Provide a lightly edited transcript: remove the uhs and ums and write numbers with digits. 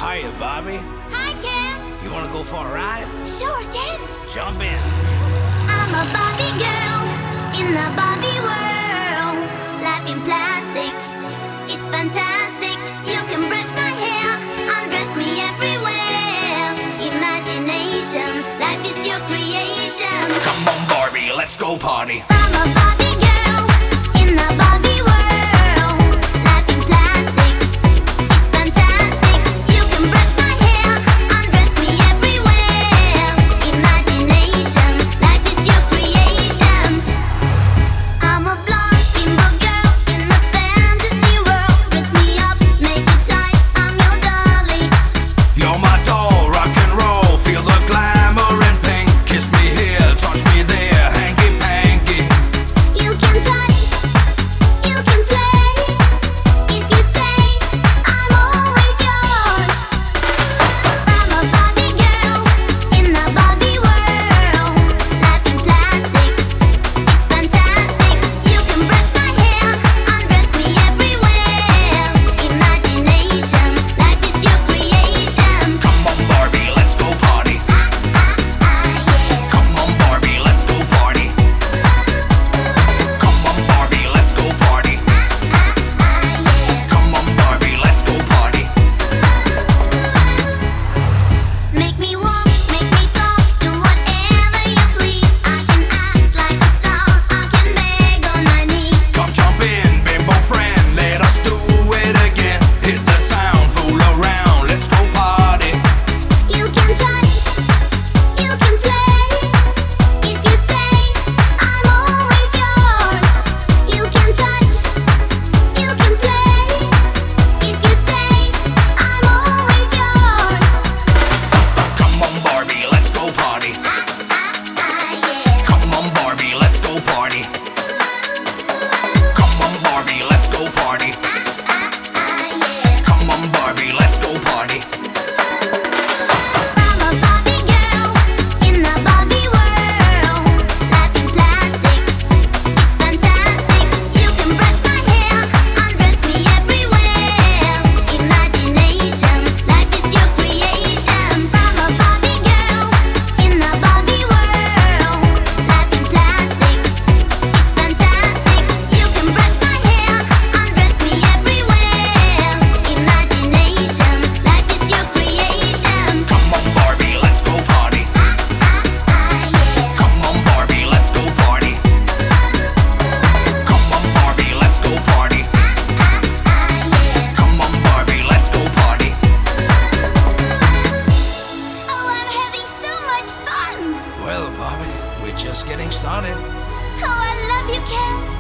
Hiya, Barbie. Hi, Ken. You wanna go for a ride? Sure, Ken. Jump in. I'm a Barbie girl in the Barbie world. Life in plastic, it's fantastic. You can brush my hair, undress me everywhere. Imagination, life is your creation. Come on, Barbie, let's go party. I'm a Barbie girl in the Barbie world. Life in plastic, it's fantastic. You can brush my hair, undress me everywhere. Imagination, life is your creation. I'm a blonde bimbo girl in a fantasy world. Dress me up, make it tight, I'm your dolly. You're my doll, rock and roll. Feel the glamour and pink. Kiss me here, touch me there, hanky panky. You can touch, you can play. If you say, I'm always yours. I'm a Barbie girl in the Barbie world. Life in plastic, it's fantastic. You can brush my hair, undress me everywhere. Imagination, life is your creation. Come on, Barbie, let's go party. Yeah. Come on, Barbie, let's go party. Come on, Barbie, let's go party. Yeah. Come on, Barbie, let's go party. Make me walk, make me talk, do whatever you please. I can act like a star, I can beg on my knees. Come jump in, bimbo friend, let us do it again. Hit the town, fool around, let's go party. You can touch, you can play. If you say, I'm always yours. You can touch, you can play. If you say, I'm always yours. Come on, Barbie, let's go party. Yeah. Come on, Barbie, let's go party. Come on, Barbie, let's go party. Yeah. Come on, Barbie, let's go party. I'm a Barbie girl in the Barbie world. Life in plastic, it's fantastic. You can brush my hair, undress me everywhere. Imagination, life is your creation. I'm a Barbie girl in the Barbie world. Life in plastic, it's fantastic. You can brush my hair, undress me everywhere. Imagination, life is your creation. Come on, Barbie, let's go party. Yeah. Come on, Barbie, let's go party. Come on, Barbie, let's go party. Yeah. Come on, Barbie, let's go party. Oh, I'm having so much fun. Well, Barbie, we're just getting started. Oh, I love you, Ken.